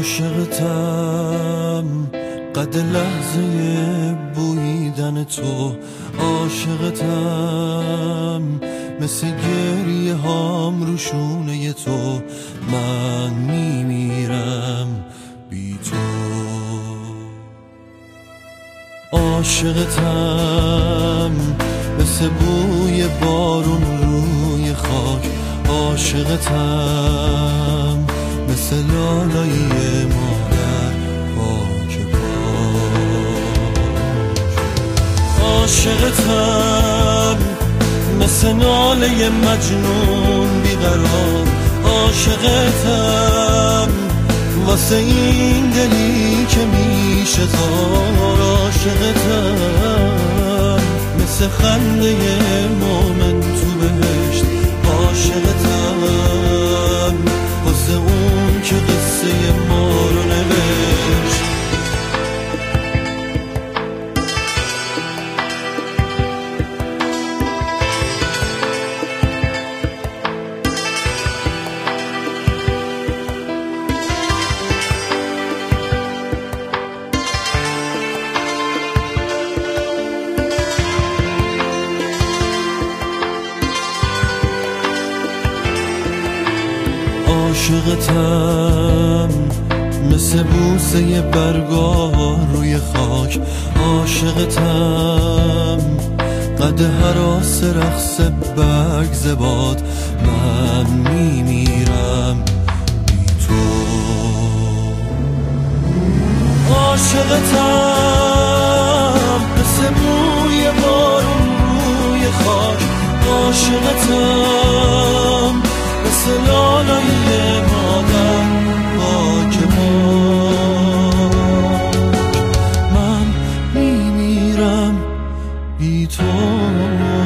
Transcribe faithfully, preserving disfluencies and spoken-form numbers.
عاشقتم قد لحظه بویدن تو، عاشقتم مثل گریه هام رو شونه تو، من میمیرم بی تو. عاشقتم مثل بوی بارون روی خاک، عاشقتم مثل لالایی مادر پاک پاک. عاشقتم مثل ناله مجنون بیقرار، عاشقتم واسه این دلی که میشه تار، عاشقتم مثل خنده مومن تو بهشت، عاشقتم واسه اون که قصه ما رو نوشت. عاشقتم مثل بوسه برگار روی خاک، عاشقتم قد هراس رقص برگ زباد، من میمیرم بی تو. عاشقتم مثل بوی بارون روی خاک، عاشقتم مثل لالایی مادر پاک پاک، من میمیرم بی تو.